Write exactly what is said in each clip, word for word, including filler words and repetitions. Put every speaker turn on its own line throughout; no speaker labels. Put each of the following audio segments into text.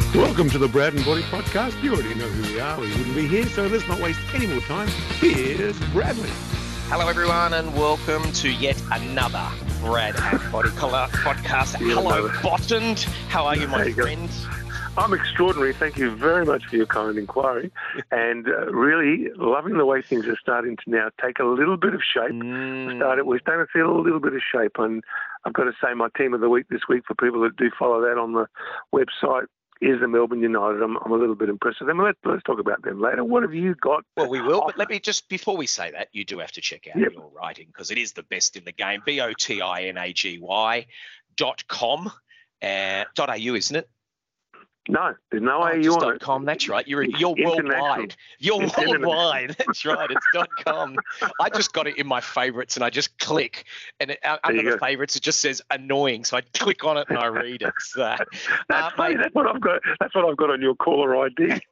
Welcome to the Brad and Body Podcast. You already know who we are. We wouldn't be here, so let's not waste any more time. Here's Bradley.
Hello, everyone, and welcome to yet another Brad and Body Podcast. Hello, Botond. How are you, my
you
friend?
I'm extraordinary. Thank you very much for your kind inquiry. And uh, really loving the way things are starting to now take a little bit of shape.
Mm.
We started, we're starting to feel a little bit of shape. And I've got to say my team of the week this week, for people that do follow that on the website, is the Melbourne United. I'm, I'm a little bit impressed with them. Let's, let's talk about them later. What have you got?
Well, we will, but let me just, before we say that, you do have to check out
Yep.
your writing because it is the best in the game. B O T I N A G Y dot com, uh, dot A U, isn't it?
No, there's no
Oh,
A U
just
on
dot
it.
com, that's right. You're
It's
you're
international.
worldwide. You're
It's
worldwide. That's right. It's dot com. I just got it in my favourites, and I just click, and it, uh, under
you
the
go.
favourites it just says annoying. So I click on it and I read it. So, uh,
That's funny.
mate,
That's what I've got. That's what I've got on your caller I D.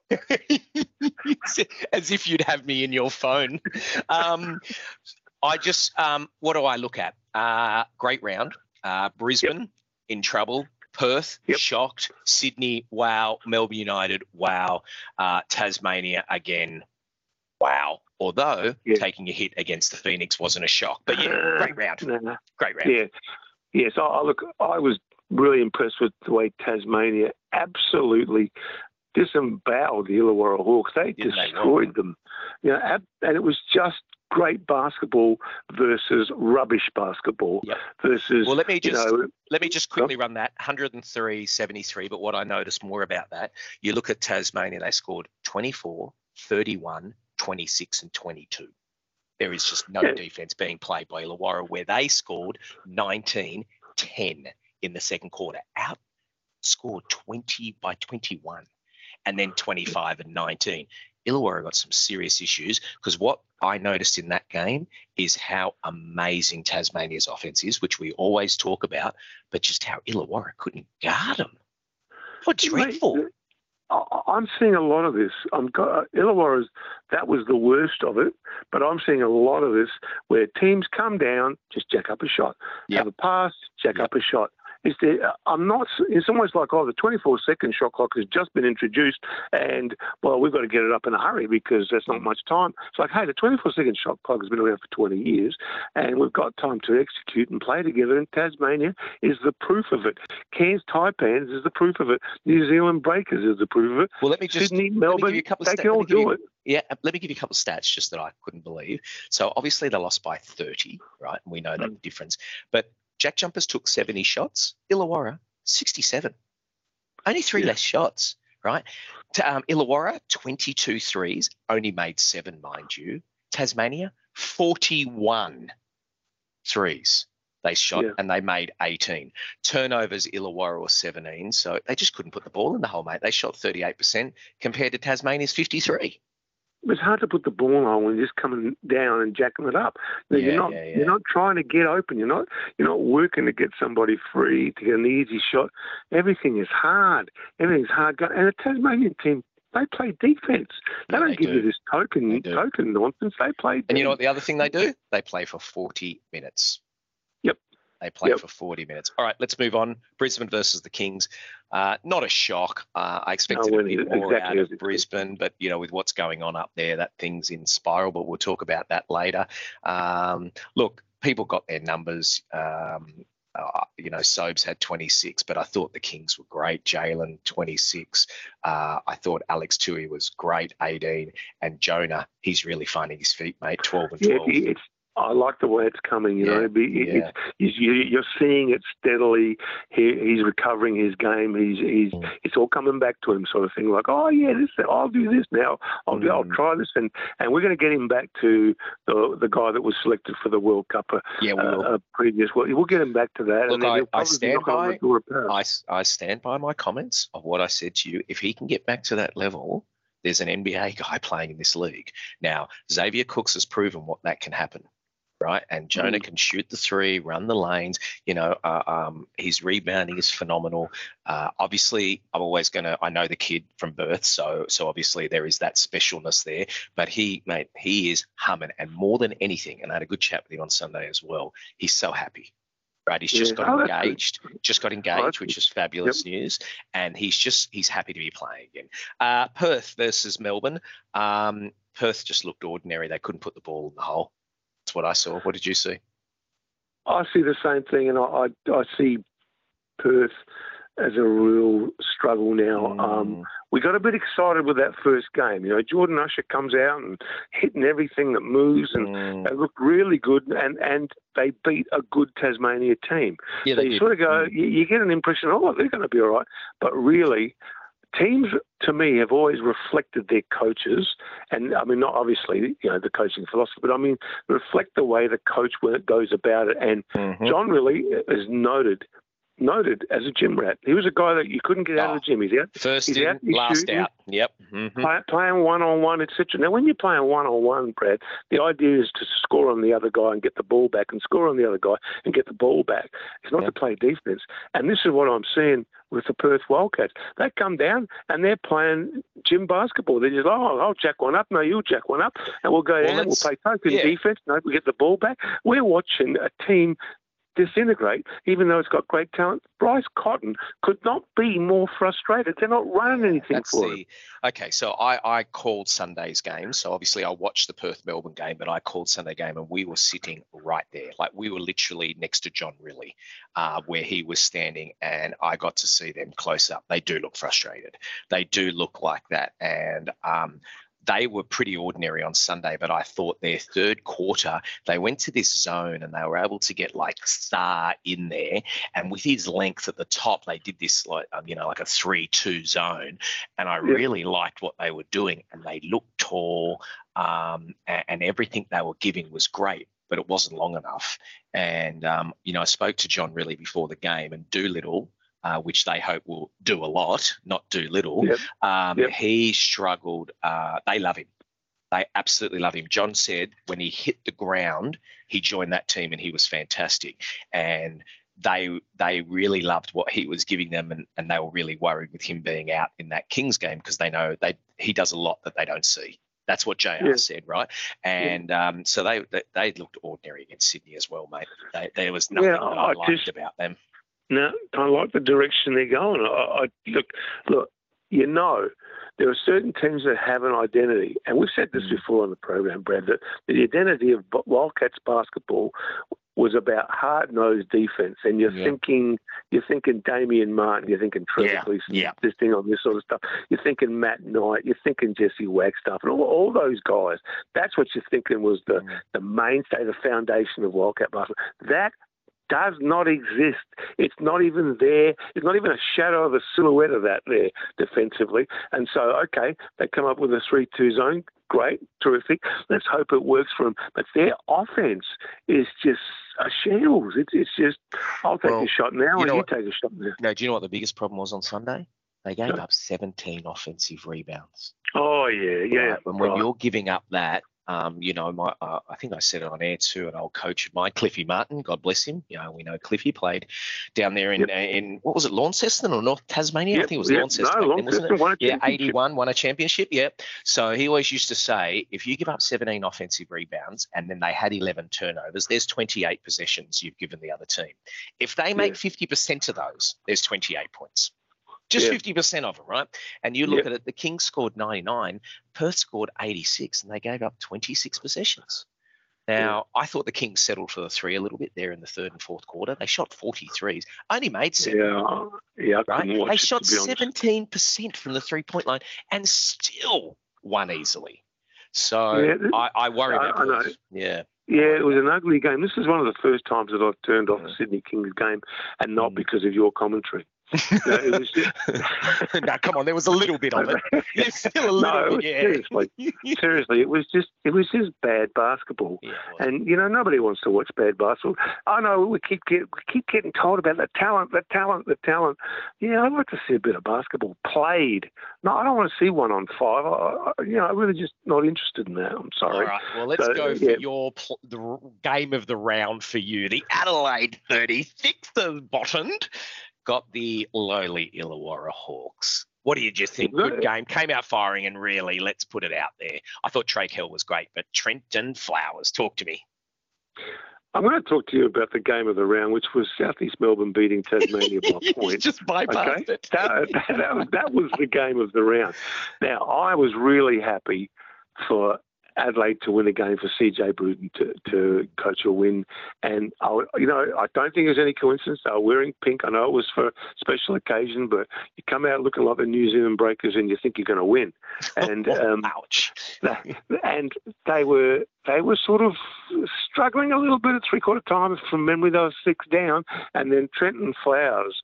as if you'd have me in your phone. Um, I just, um, what do I look at? Uh, great round. Uh, Brisbane in trouble. Perth,
Yep.
shocked. Sydney, wow. Melbourne United, wow. Uh, Tasmania, again, wow. Although
Yeah.
taking a hit against the Phoenix wasn't a shock. But yeah, great round.
No.
Great round.
Yeah. Yes, I, I look, I was really impressed with the way Tasmania absolutely disemboweled the Illawarra Hawks. They
Didn't they?
destroyed them. You know, ab- and it was just great basketball versus rubbish basketball
Yep.
versus,
Well, let me
you
just
know,
let me just quickly run that one oh three seventy-three. But what I noticed more about that, you look at Tasmania, they scored twenty-four, thirty-one, twenty-six, and twenty-two. There is just no
Yeah.
defense being played by Illawarra, where they scored nineteen, ten in the second quarter. Outscored twenty by twenty-one, and then twenty-five and nineteen. Illawarra got some serious issues because what I noticed in that game is how amazing Tasmania's offense is, which we always talk about, but just how Illawarra couldn't guard them. What dreadful.
Mate, I- I'm seeing a lot of this. I'm go- Illawarra's, that was the worst of it, but I'm seeing a lot of this where teams come down, just jack up a shot,
Yep.
have a pass, jack
Yep.
up a shot. It's the, I'm not. It's almost like, oh, the twenty-four second shot clock has just been introduced, and well, we've got to get it up in a hurry because there's not much time. It's like, hey, the twenty-four second shot clock has been around for twenty years, and we've got time to execute and play together. And Tasmania is the proof of it. Cairns Taipans is the proof of it. New Zealand Breakers is the proof of it.
Well, let me just
Sydney,
let me
Melbourne,
give you a couple of
they
sta-
can all
let me give
do
you-
it.
Yeah, let me give you a couple of stats just that I couldn't believe. So obviously they lost by thirty, right? And we know that
Mm.
difference. But Jack Jumpers took seventy shots. Illawarra, sixty-seven. Only three
Yeah.
less shots, right? To, um, Illawarra, twenty-two threes, only made seven, mind you. Tasmania, forty-one threes they shot,
Yeah.
and they made eighteen. Turnovers, Illawarra were seventeen, so they just couldn't put the ball in the hole, mate. They shot thirty-eight percent compared to Tasmania's fifty-three.
It's hard to put the ball on when you're just coming down and jacking it up. You know,
Yeah,
you're not
yeah, yeah.
you're not trying to get open. You're not you're not working to get somebody free to get an easy shot. Everything is hard. Everything's hard. Go- And the Tasmanian team, they play defence. They
Yeah,
don't
they
give
do.
you this token
They do.
token nonsense. They play.
And you know
defence.
what the other thing they do? They play for forty minutes.
Yep.
They play
Yep.
for forty minutes. All right, let's move on. Brisbane versus the Kings. Uh, not a shock. Uh, I expected
No,
a bit
exactly
more
as
out of
expected.
Brisbane, but, you know, with what's going on up there, that thing's in spiral, but we'll talk about that later. Um, look, people got their numbers. Um, uh, you know, Sobes had twenty-six, but I thought the Kings were great. Jalen, twenty-six. Uh, I thought Alex Tui was great, eighteen. And Jonah, he's really finding his feet, mate, twelve and
Yeah,
twelve.
it's. I like the way it's coming. You
Yeah,
know, Be- it-
yeah.
it's, you, you're seeing it steadily. He, he's recovering his game. He's he's
Mm.
it's all coming back to him, sort of thing. Like, oh yeah, this I'll do this now. I'll do, I'll
Mm.
try this, and, and we're going to get him back to the the guy that was selected for the World Cup. Uh,
Yeah, we will.
uh, previous. Well, we'll get him back to that.
Look,
and then
I-
he'll
I
probably be
stand
knocking on the
by-
door of Paris.
I, s- I stand by my comments of what I said to you. If he can get back to that level, there's an N B A guy playing in this league. Now, Xavier Cooks has proven what that can happen, right? And Jonah
Mm.
can shoot the three, run the lanes. You know, uh, um, his rebounding is phenomenal. Uh, obviously, I'm always going to – I know the kid from birth, so so obviously there is that specialness there. But he, mate, he is humming. And more than anything, and I had a good chat with him on Sunday as well, he's so happy. Brad. He's just
Yeah.
got
Oh, that's
engaged, just got
Oh,
engaged,
that's
which is fabulous news. And he's just, he's happy to be playing again. Uh, Perth versus Melbourne. Um, Perth just looked ordinary. They couldn't put the ball in the hole. That's what I saw. What did you see?
I see the same thing, and I, I, I see Perth as a real struggle now.
Mm.
Um, we got a bit excited with that first game. You know, Jordan Usher comes out and hitting everything that moves, and
Mm.
they looked really good, and, and they beat a good Tasmania team.
Yeah,
so
they
you
did.
sort of go,
Mm.
you, you get an impression, oh, they're going to be all right. But really, teams, to me, have always reflected their coaches, and I mean, not obviously, you know, the coaching philosophy, but I mean, reflect the way the coach when it goes about it. And
Mm-hmm.
John really is noted, noted as a gym rat. He was a guy that you couldn't get out
Oh.
of the gym. He's out,
First
he's
in,
out, he's
last
shooting,
out. Yep. Mm-hmm.
play, playing one on one, et cetera. Now, when you're playing one on one, Brad, the idea is to score on the other guy and get the ball back, and score on the other guy and get the ball back. It's not
Yep.
to play defense. And this is what I'm seeing with the Perth Wildcats. They come down and they're playing gym basketball. They're just, oh, I'll jack one up. No, you'll jack one up. And we'll go
Well,
down, we'll
that's-
play token
yeah.
defense. No, we get the ball back. We're watching a team disintegrate, even though it's got great talent. Bryce Cotton could not be more frustrated. They're not running anything
That's
for
the
him.
okay. So I, I called Sunday's game. So obviously I watched the Perth Melbourne game, but I called Sunday game, and we were sitting right there, like we were literally next to John Riley, uh, where he was standing, and I got to see them close up. They do look frustrated. They do look like that, and um, they were pretty ordinary on Sunday, but I thought their third quarter, they went to this zone and they were able to get like Star in there. And with his length at the top, they did this like, um, you know, like a three two zone. And I
Yeah.
really liked what they were doing. And they looked tall, um, and, and everything they were giving was great, but it wasn't long enough. And, um, you know, I spoke to John Riley before the game, and Doolittle, Uh, which they hope will do a lot, not do little.
Yep.
Um,
Yep.
He struggled. Uh, they love him. They absolutely love him. John said when he hit the ground, he joined that team and he was fantastic. And they they really loved what he was giving them, and, and they were really worried with him being out in that Kings game, because they know they he does a lot that they don't see. That's what J R
Yeah.
said, right? And um, so they, they they looked ordinary against Sydney as well, mate. They, there was nothing
Yeah,
that I,
I
liked
just-
about them.
No, I like the direction they're going. I, I look, look. You know, there are certain teams that have an identity, and we've said this
Mm.
before on the program, Brad. That the identity of Wildcats basketball was about hard-nosed defense, and you're
Yeah.
thinking, you're thinking Damian Martin, you're thinking Trevor
Yeah,
Gleeson,
yeah.
this thing on this sort of stuff. You're thinking Matt Knight, you're thinking Jesse Wagstaff, and all, all those guys. That's what you're thinking was the
Mm.
the mainstay, the foundation of Wildcat basketball. That does not exist. It's not even there. It's not even a shadow of a silhouette of that there defensively. And so, okay, they come up with a three two zone. Great, terrific. Let's hope it works for them. But their offense is just a shambles. It's, it's just, I'll take
Well,
a shot now,
you
and
know
you
what-
take a shot now.
No, do you know what the biggest problem was on Sunday? They gave
No.
up seventeen offensive rebounds.
Oh, yeah, yeah.
Right? And when
right.
you're giving up that, um, you know, my uh, I think I said it on air too. An old coach of mine, Cliffy Martin, God bless him. You know, we know Cliffy played down there in
Yep.
uh, in what was it, Launceston or North Tasmania? I
Yep,
think it was
yep.
Launceston.
No,
back then, wasn't it?
Launceston won a
Yeah,
championship.
eighty-one, won a championship. Yeah. So he always used to say, if you give up seventeen offensive rebounds and then they had eleven turnovers, there's twenty-eight possessions you've given the other team. If they make
Yeah.
fifty percent of those, there's twenty-eight points. Just
Yeah.
fifty percent of them, right? And you look
Yep.
at it, the Kings scored ninety-nine, Perth scored eighty-six, and they gave up twenty-six possessions. Now, I thought the Kings settled for the three a little bit there in the third and fourth quarter. They shot forty-threes, only made seven.
Yeah, yeah, I
Right?
couldn't watch
They
it,
shot
to be honest.
seventeen percent from the three-point line and still won easily. So
Yeah,
I, I worry
I-
about
I know.
Perth. Yeah.
Yeah, it was an ugly game. This is one of the first times that I've turned off
Yeah.
a Sydney Kings game, and not
Mm.
because of your commentary. No, it was just,
no, come on, there was a little bit of it. There's still a little
no, it
bit,
was,
yeah.
seriously, seriously, it was just, it was just bad basketball.
Yeah, it was.
And you know, nobody wants to watch bad basketball. I know we keep get, we keep getting told about the talent, the talent, the talent. Yeah, I'd like to see a bit of basketball played. No, I don't want to see one on five. I, I, you know, I'm really just not interested in that. I'm
All
sorry.
right, well, let's
So,
go for
yeah.
your pl- the r- game of the round for you. The Adelaide thirty-sixth of Botond got the lowly Illawarra Hawks. What did you think? Good game. Came out firing, and really, let's put it out there. I thought Trey Kell was great, but Trenton Flowers, talk to me.
I'm going to talk to you about the game of the round, which was South East Melbourne beating Tasmania by
You
point.
just bypassed
Okay?
it.
That, that, that, was, that was the game of the round. Now, I was really happy for Adelaide to win a game, for C J Bruton to, to coach a win. And, I, you know, I don't think there's any coincidence. They were wearing pink. I know it was for a special occasion, but you come out looking like the New Zealand Breakers and you think you're going to win. And um,
Ouch.
and they were they were sort of struggling a little bit at three-quarter time. From memory, they were six down. And then Trenton Flowers,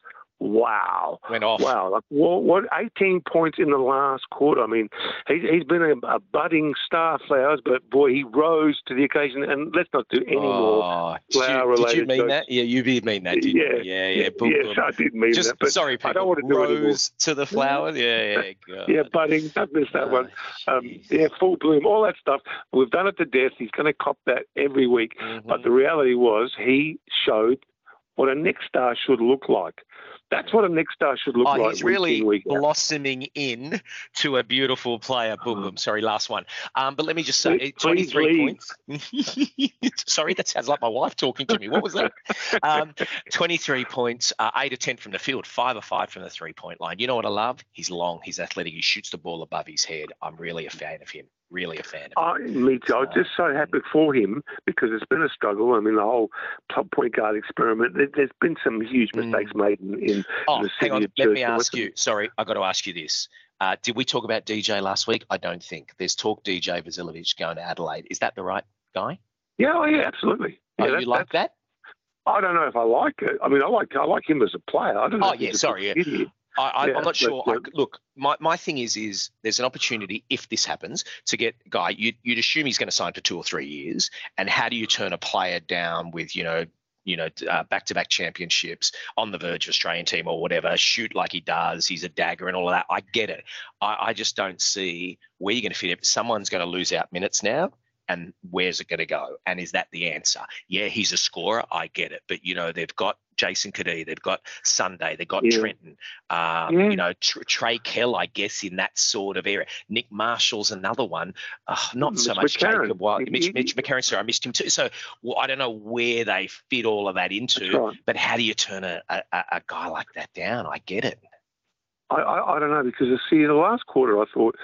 wow.
Went off.
Wow. Like, what, what, eighteen points in the last quarter. I mean, he, he's been a, a budding star, Flowers, but, boy, he rose to the occasion. And let's not do any
Oh,
more
did you,
flower-related
did you mean
jokes.
that? Yeah, you did mean that, didn't
Yeah.
you? Yeah, yeah. Boom,
yes,
boom.
I did mean
Just,
that. But
sorry, people.
I don't want to do it anymore.
Rose to the flower? Yeah, yeah. God.
Yeah, budding. Don't miss that
Oh,
one. Um,
jeez.
yeah, full bloom, all that stuff. We've done it to death. He's going to cop that every week.
Mhm.
But the reality was he showed what a next star should look like. That's what a next star should look
Oh,
like.
he's
week
really
in, week out.
blossoming in to a beautiful player. Boom, boom. Sorry, last one. Um, but let me just say,
Please
twenty-three
leave.
points. Sorry, that sounds like my wife talking to me. What was that? Um, twenty-three points, uh, eight or ten from the field, five or five from the three-point line. You know what I love? He's long, he's athletic, he shoots the ball above his head. I'm really a fan of him. Really a fan of him.
I, me too. I'm just so happy for him because it's been a struggle. I mean, the whole top point guard experiment, there, there's been some huge mistakes
Mm.
made in, in
Oh,
the
hang on.
city of
Let me
Church.
ask you. Sorry, I got to ask you this. Uh, did we talk about D J last week? I don't think. There's talk D J Vasiljevic going to Adelaide. Is that the right guy?
Yeah, oh, yeah, absolutely.
Oh,
Yeah, that-
you like
that's-
that?
I don't know if I like it. I mean, I like I like him as a player. I don't know.
Oh,
if he's
yeah,
a
sorry,
good idiot.
I, I,
Yeah,
I'm not sure.
but,
I,
uh,
look, my, my thing is, is there's an opportunity if this happens to get a guy. You'd, you'd assume he's going to sign for two or three years. And how do you turn a player down with, you know, you know, uh, back-to-back championships on the verge of Australian team or whatever, shoot like he does, he's a dagger and all of that. I get it. I, I just don't see where you're going to fit it. Someone's going to lose out minutes now. And where's it going to go? And is that the answer? Yeah, he's a scorer. I get it. But, you know, they've got Jason Kadee, they've got Sunday, they've got
Yeah.
Trenton, um,
Yeah.
you know, Tr- Trey Kell, I guess, in that sort of area. Nick Marshall's another one. Uh, not so
Mitch
much
McCarron.
Jacob Wild.
He-
Mitch,
he-
Mitch McCarron, sorry, I missed him too. So well, I don't know where they fit all of that into.
That's right.
But how do you turn a, a, a guy like that down? I get it.
I, I, I don't know because see, in the last quarter, I thought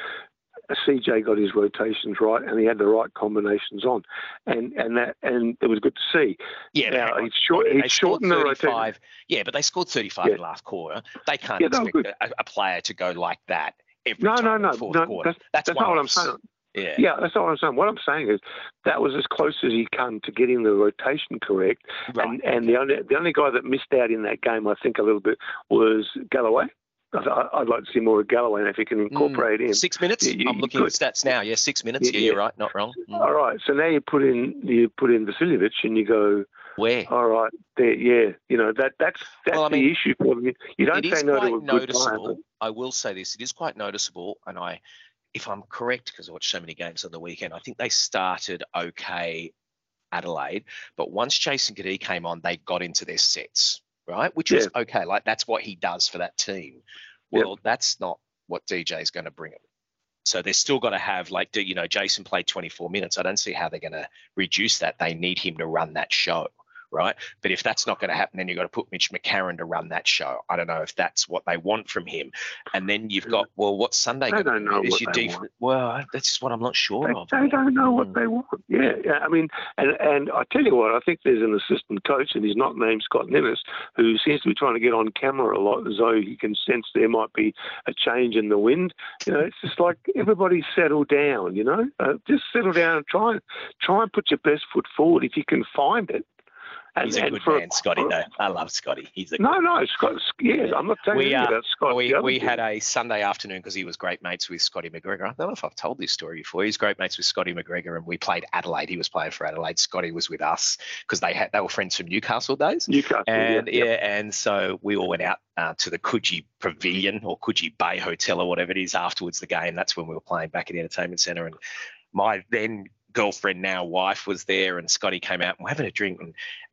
C J got his rotations right and he had the right combinations on, and and that and it was good to see.
Yeah,
Now,
hang on.
he's short-
They
he's
scored
shortened the rotation.
thirty-five. Yeah, but they scored thirty-five
Yeah.
in the last quarter. They can't
Yeah, they were
expect a, a player to go like that every
No,
time
no,
in
no,
the fourth
no.
quarter.
That's,
That's,
that's not what I'm
one-offs.
saying.
Yeah.
Yeah, that's not what I'm saying. What I'm saying is that was as close as he come to getting the rotation correct.
Right.
And and the only the only guy that missed out in that game, I think, a little bit was Galloway. I- I'd like to see more of Galloway, and if you can incorporate him.
Six minutes.
Yeah, you-
I'm
you
looking at
could.
stats now. Yeah, six minutes.
Yeah,
Yeah,
yeah.
you're right. Not wrong. Mm.
All right, so now you put in you put in Vasiljevic, and you go,
Where?
all right, there, yeah, you know that that's that's
Well, I
the
mean,
issue for them. You don't
It
say
is
no
quite
to a good
noticeable.
player.
I will say this. It is quite noticeable. And I, if I'm correct, because I watched so many games on the weekend, I think they started okay Adelaide. But once Jason Kadee came on, they got into their sets, right? Which was okay. Like, that's what he does for that team. Well, that's not what D J is going to bring him. So they're still got to have, like, you know, Jason played twenty-four minutes. I don't see how they're going to reduce that. They need him to run that show, right? But if that's not going to happen, then you've got to put Mitch McCarron to run that show. I don't know if that's what they want from him. And then you've got, well, what's Sunday
They
going to
don't
do?
know
Is
what
your
they
def-
want.
Well, that's just what I'm not sure
They,
of.
they don't know what
Mm.
they want. Yeah, yeah. I mean, and and I tell you what, I think there's an assistant coach, and he's not named Scott Ninnis, who seems to be trying to get on camera a lot, as though he can sense there might be a change in the wind. You know, it's just like everybody settle down. You know, uh, just settle down and try and try and put your best foot forward if you can find it. And,
He's a
and
good
for,
man, Scotty,
for-
though. I love Scotty. He's a
No, no, Scott. Yeah, I'm not saying
We,
anything
uh,
about Scott.
we
The other
we
dude.
had a Sunday afternoon because he was great mates with Scotty McGregor. I don't know if I've told this story before. He's great mates with Scotty McGregor, and we played Adelaide. He was playing for Adelaide. Scotty was with us because they had they were friends from Newcastle days.
Newcastle.
And
yeah,
yeah, and so we all went out uh, to the Coogee Pavilion or Coogee Bay Hotel or whatever it is afterwards the game. That's when we were playing back at the entertainment centre. And my then girlfriend, now wife, was there, and Scotty came out and we're having a drink, and and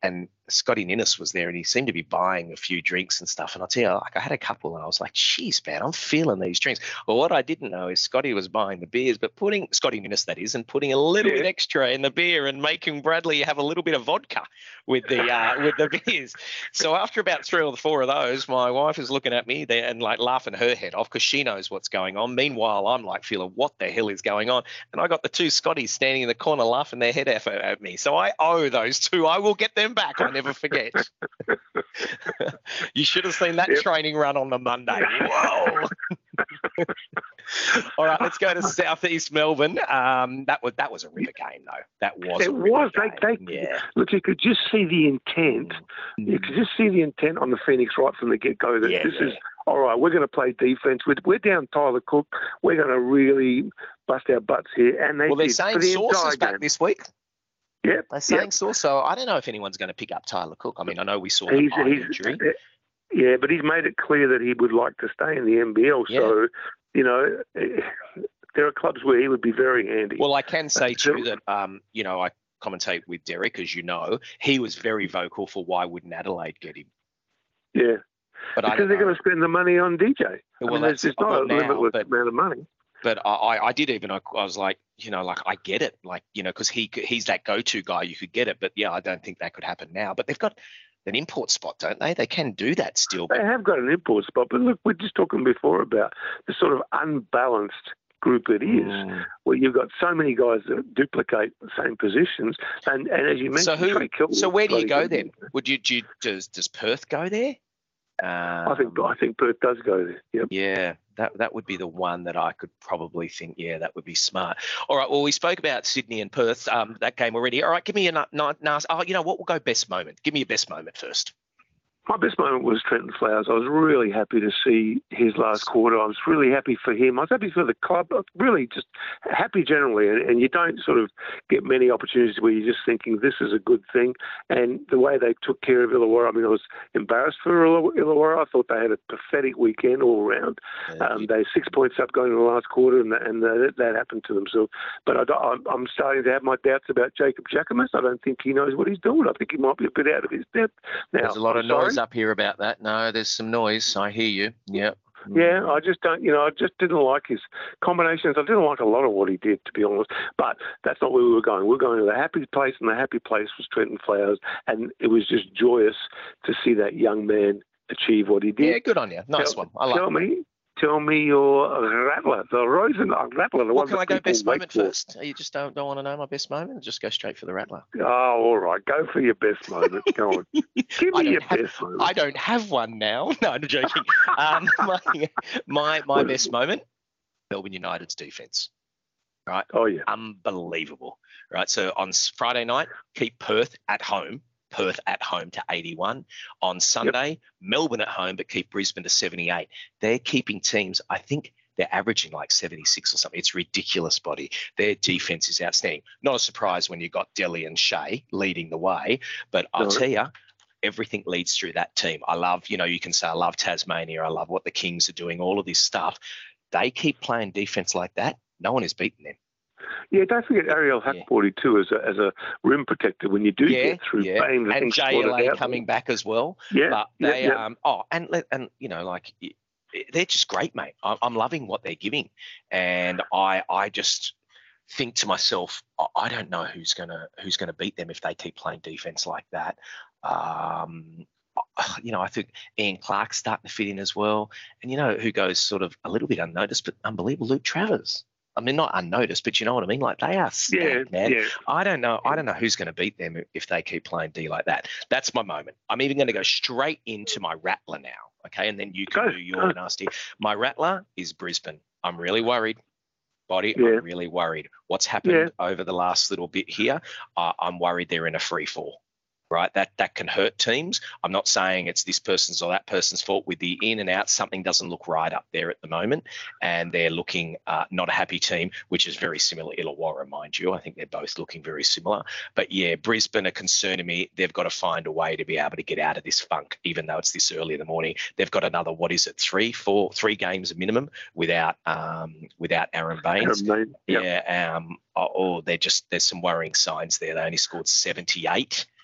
Scotty Ninnis was there, and he seemed to be buying a few drinks and stuff. And I'll tell you, like I had a couple, and I was like, "Geez, man, I'm feeling these drinks." Well, what I didn't know is Scotty was buying the beers, but putting Scotty Ninnis, that is, and putting a little
Yeah.
bit extra in the beer, and making Bradley have a little bit of vodka with the uh, with the beers. So after about three or four of those, my wife is looking at me there and like laughing her head off because she knows what's going on. Meanwhile, I'm like feeling, what the hell is going on? And I got the two Scotties standing in the corner laughing their head off at me. So I owe those two. I will get them back. I never forget. You should have seen that
Yep.
training run on the Monday. Whoa. All right, let's go to Southeast Melbourne. Um, that was that was a ripper game, though. That was
It
a ripper
was.
game.
They, they,
yeah.
Look, you could just see the intent. You could just see the intent on the Phoenix right from the get-go that
Yeah,
this
yeah.
is, all right, we're going to play defence. We're, we're down Tyler Cook. We're going to really bust our butts here. And they
Well, they're
did
saying
for the
Sauce
entire
is back
game.
this week.
Yep.
They're saying
yep.
Sauce. So I don't know if anyone's going to pick up Tyler Cook. I mean, I know we saw the
He's,
eye
he's,
injury.
yeah, but he's made it clear that he would like to stay in the N B L.
Yeah.
So, you know, there are clubs where he would be very handy.
Well, I can say to you that, um, you know, I commentate with Derek, as you know. He was very vocal for why wouldn't Adelaide get him.
yeah.
But I
Because
don't
they're
know.
going to spend the money on D J. I
Well,
mean,
that's
there's just
well,
not a
now,
limitless
but-
amount of money.
But I, I, I did even, I, I was like, you know, like I get it, like, you know, because he, could- he's that go-to guy. You could get it. But yeah, I don't think that could happen now. But they've got an import spot, don't they? They can do that still.
They have got an import spot. But look, we're just talking before about the sort of unbalanced group it is,
Mm.
where you've got so many guys that duplicate the same positions. And, and as you
So
mentioned,
who?
Trey Kilton,
So where do you
bloody
go
good.
then? Would you, do you does does Perth go there? Um,
I think I think Perth does go there. Yep.
Yeah, that that would be the one that I could probably think, yeah, that would be smart. All right, well, we spoke about Sydney and Perth, um, that game already. All right, give me a nice, oh, you know what, we'll go best moment. Give me your best moment first.
My best moment was Trenton Flowers. I was really happy to see his last quarter. I was really happy for him. I was happy for the club. I was really just happy generally. And, and you don't sort of get many opportunities where you're just thinking this is a good thing. And the way they took care of Illawarra, I mean, I was embarrassed for Illaw- Illawarra. I thought they had a pathetic weekend all round. Um, they six points up going in the last quarter, and, and that, that happened to them. So, but I, don't- I'm, I'm starting to have my doubts about Jacob Jackamus. I don't think he knows what he's doing. I think he might be a bit out of his depth. Now,
There's a lot
I'm
of noise
sorry.
up here about that. No, there's some noise. I hear you. Yep.
Yeah, I just don't, you know, I just didn't like his combinations. I didn't like a lot of what he did, to be honest. But that's not where we were going. We were going to the happy place, and the happy place was Trenton Flowers. And it was just joyous to see that young man achieve what he did.
Yeah, good on you. Nice
tell,
one. I like
tell me, tell me your rattler, the Rosen rattler. The
Well,
one
can
that
I go
people
best
wait
moment
for.
first? You just don't, don't want to know my best moment? Just go straight for the rattler.
Oh, all right. Go for your best moment. Go on. Give
I
me
don't
your
have-
best moment.
I don't have one now. No, I'm joking. um, my, my my best moment, Melbourne United's defence. Right,
Oh, yeah.
unbelievable. Right, so on s- Friday night, keep Perth at home. Perth at home to eighty-one. On Sunday, Melbourne at home, but keep Brisbane to seventy-eight. They're keeping teams, I think they're averaging like seventy-six or something. It's ridiculous, body. Their defence is outstanding. Not a surprise when you've got Delhi and Shea leading the way, but I'll
No.
tell you, everything leads through that team. I love, you know, you can say I love Tasmania. I love what the Kings are doing, all of this stuff. They keep playing defence like that. No one is beating them.
Yeah, don't forget Ariel
Yeah.
Hackbordy too as a as a rim protector when you do
Yeah,
get through
yeah.
Bain. I
And
think
J
spotted
L A
out.
coming back as well.
Yeah,
But
yeah,
they,
yeah.
um, oh, and let- and you know, like y- they're just great, mate. I'm, I'm loving what they're giving, and I, I just think to myself, I- I don't know who's gonna, who's gonna beat them if they keep playing defense like that. Um, you know, I think Ian Clark's starting to fit in as well, and you know who goes sort of a little bit unnoticed, but unbelievable, Luke Travers. I mean, not unnoticed, but you know what I mean. Like they are
yeah,
stacked, man.
yeah.
I don't know. I don't know who's going to beat them if they keep playing D like that. That's my moment. I'm even going to go straight into my rattler now. Okay, and then you can
Go,
do your
go.
nasty. My rattler is Brisbane. I'm really worried. Body,
Yeah.
I'm really worried. What's happened over the last little bit here? Uh, I'm worried they're in a free fall. Right, that that can hurt teams. I'm not saying it's this person's or that person's fault. With the in and out, something doesn't look right up there at the moment, and they're looking uh, not a happy team, which is very similar. Illawarra, mind you, I think they're both looking very similar. But yeah, Brisbane are concerning me. They've got to find a way to be able to get out of this funk, even though it's this early in the morning. They've got another, what is it, three, four, three games minimum without um without Aaron Baines.
Aaron Bain, yeah.
Yeah, um, oh, oh, they're just there's some worrying signs there. They only scored seventy-eight.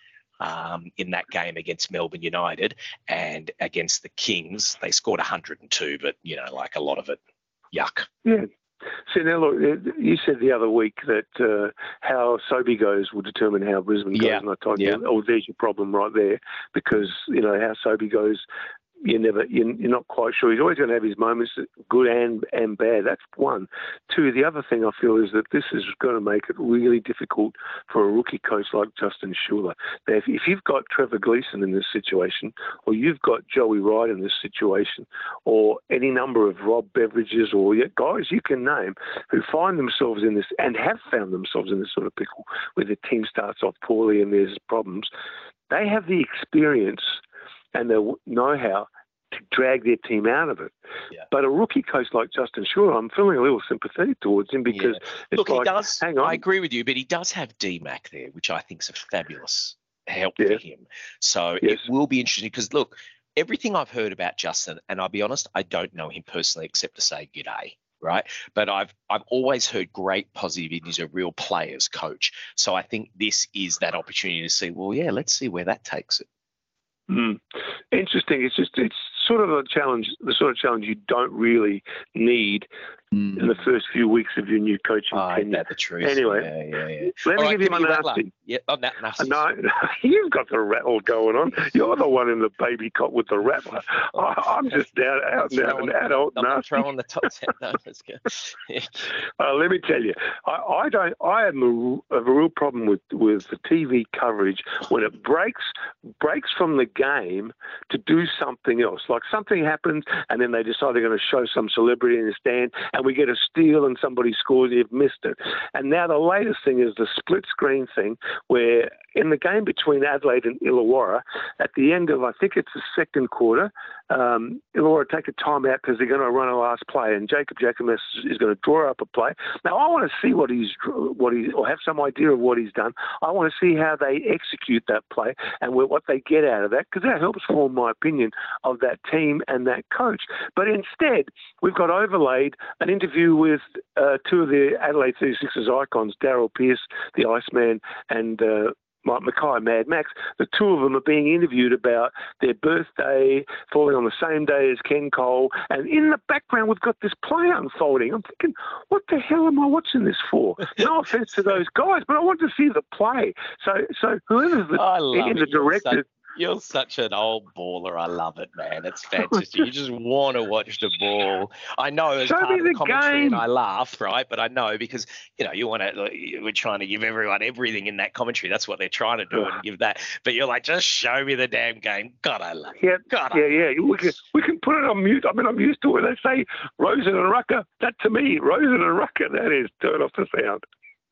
um, in that game against Melbourne United, and against the Kings, they scored one hundred two, but, you know, like a lot of it, yuck.
Yeah. See, now, look, you said the other week that uh, how Sobey goes will determine how Brisbane goes,
Yeah.
and I told
Yeah.
you, oh, there's your problem right there, because, you know, how Sobey goes, you never, you're, you're not quite sure. He's always going to have his moments, good and and bad. That's one. Two, the other thing I feel is that this is going to make it really difficult for a rookie coach like Justin Schuller. Now, if, if you've got Trevor Gleeson in this situation, or you've got Joey Wright in this situation, or any number of Rob Beveridges or guys you can name who find themselves in this and have found themselves in this sort of pickle where the team starts off poorly and there's problems, they have the experience and the know-how to drag their team out of it.
Yeah.
But a rookie coach like Justin Schuller, I'm feeling a little sympathetic towards him, because
Yeah.
it's
Look,
like,
he does.
hang on.
I agree with you, but he does have D Mac there, which I think is a fabulous help
Yeah.
for him. So
Yes.
it will be interesting, because, look, everything I've heard about Justin, and I'll be honest, I don't know him personally except to say g'day, right? But I've I've always heard great positive. He's a real players coach. So I think this is that opportunity to see, well, yeah, let's see where that takes it.
Mm. Interesting. It's just, it's sort of a challenge, the sort of challenge you don't really need
Mm.
in the first few weeks of your new coaching
I
tenure.
bet the truth.
Anyway,
yeah, yeah, yeah.
Let
All
me
right,
give you
give
my
me your rattler.
nasty.
Yeah, oh, na- nasty.
No, you've got the rattle going on. You're the one in the baby cot with the rattler. I, I'm just out, out and out, an adult
I'm not
nasty.
throwing the top ten. No, let's go. Yeah.
Uh, let me tell you, I, I don't. I have a, have a real problem with, with the T V coverage when it breaks breaks from the game to do something else. Like something happens, and then they decide they're going to show some celebrity in the stand, and we get a steal, and somebody scores. You've missed it. And now the latest thing is the split screen thing, where in the game between Adelaide and Illawarra, at the end of I think it's the second quarter, um, Illawarra take a timeout because they're going to run a last play, and Jacob Jackamas is going to draw up a play. Now I want to see what he's what he or have some idea of what he's done. I want to see how they execute that play and what they get out of that, because that helps form my opinion of that team and that coach. But instead, we've got overlaid an interview with uh, two of the Adelaide thirty-sixers icons, Darryl Pearce, the Iceman, and uh, Mike Mackay, Mad Max. The two of them are being interviewed about their birthday falling on the same day as Ken Cole, and in the background we've got this play unfolding. I'm thinking, what the hell am I watching this for? No offense to those guys, but I want to see the play. So, so whoever's the,
I love
in the
it. You're
director.
such- You're such an old baller. I love it, man. It's fantastic. You just want to watch the ball. I know as
Show
part
me
of the
the
commentary,
game.
and I laugh, right? But I know because, you know, you want to, we're trying to give everyone everything in that commentary. That's what they're trying to do and give that. But you're like, just show me the damn game. God, I love it.
Yeah,
God, I
yeah, yeah. We can, we can put it on mute. I mean, I'm used to it. They say Rosen and Rucker. That to me, Rosen and Rucker, that is turn off the sound.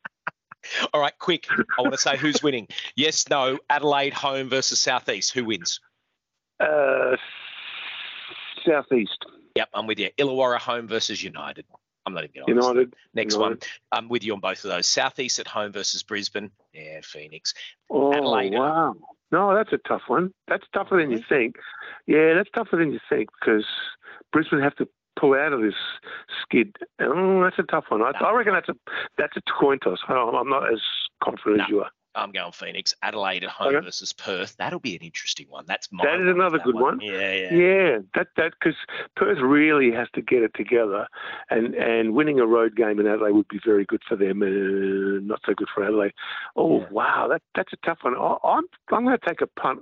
All right, quick. I want to say who's winning. Yes, no. Adelaide home versus Southeast. Who wins?
Uh, Southeast.
Yep, I'm with you. Illawarra home versus United. I'm not even going to
United.
Next
United.
one. I'm with you on both of those. Southeast at home versus Brisbane. Yeah, Phoenix.
Oh,
Adelaide.
wow. No, that's a tough one. That's tougher than you
Really?
think. Yeah, that's tougher than you think, because Brisbane have to pull out of this skid. Oh, that's a tough one. I,
No.
I reckon that's a that's a coin toss. I don't- I'm not as confident
No.
as you are.
I'm going Phoenix. Adelaide at home
Okay.
versus Perth. That'll be an interesting one. That's my
That is
one,
another
that
good one.
Yeah, yeah.
Yeah, that that because Perth really has to get it together, and, and winning a road game in Adelaide would be very good for them. Uh, not so good for Adelaide. Oh
Yeah.
wow, that that's a tough one. I, I'm I'm going to take a punt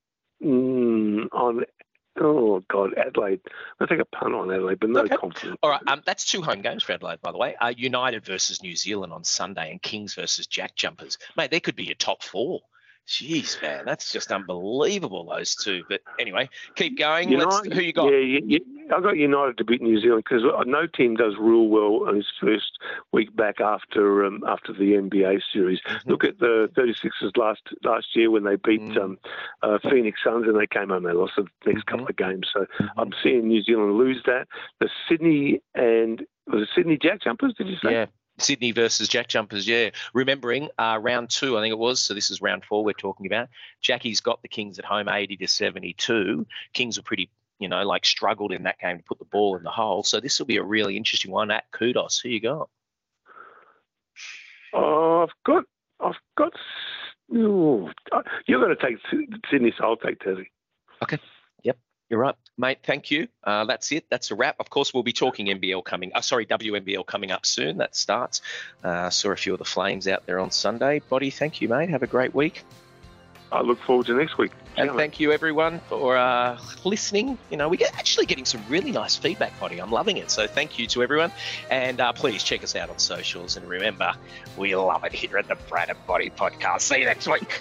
mm, on. Oh God, Adelaide. I'm going to take a punt on Adelaide, but no
Okay.
confidence.
All right, um, that's two home games for Adelaide, by the way. Uh, United versus New Zealand on Sunday and Kings versus Jack Jumpers. Mate, there could be your top four. Jeez, man, that's just unbelievable, those two. But anyway, keep going. Let's,
United,
who you got?
Yeah, you, you, I got United to beat New Zealand, because no team does real well on its first week back after um, after the N B A series.
Mhm.
Look at the thirty-sixers last last year when they beat
Mm.
um, uh, Phoenix Suns, and they came home. They lost the next
Mhm.
couple of games. So
Mhm.
I'm seeing New Zealand lose that. The Sydney and was it Sydney Jack Jumpers? Did you say?
Yeah. Sydney versus Jack Jumpers, yeah. Remembering uh, round two, I think it was. So this is round four we're talking about. Jackie's got the Kings at home eighty to seventy-two. Kings were pretty, you know, like struggled in that game to put the ball in the hole. So this will be a really interesting one at Kudos. Who you got?
Oh, I've got I've got Ooh, you're going to take Sydney, so I'll take Tassie.
Okay. Yep. You're right, mate. Thank you. Uh, that's it. That's a wrap. Of course, we'll be talking N B L coming. Oh, sorry, W N B L coming up soon. That starts. Uh, saw a few of the Flames out there on Sunday. Boddy, thank you, mate. Have a great week.
I look forward to next week.
And
Yeah,
thank you, everyone, for uh, listening. You know, we get actually getting some really nice feedback, Boddy. I'm loving it. So thank you to everyone. And uh, please check us out on socials. And remember, we love it here at the Brad and Boddy podcast. See you next week.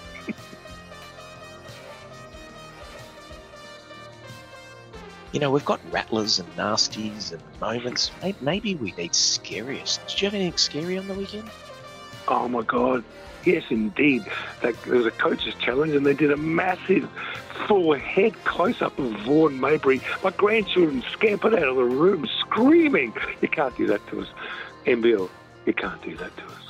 You know, we've got rattlers and nasties and moments. Maybe we need scariest. Did you have anything scary on the weekend?
Oh, my God. Yes, indeed. Like, there was a coach's challenge and they did a massive full head close-up of Vaughan Maybury. My grandchildren scampered out of the room screaming. You can't do that to us. N B L, you can't do that to us.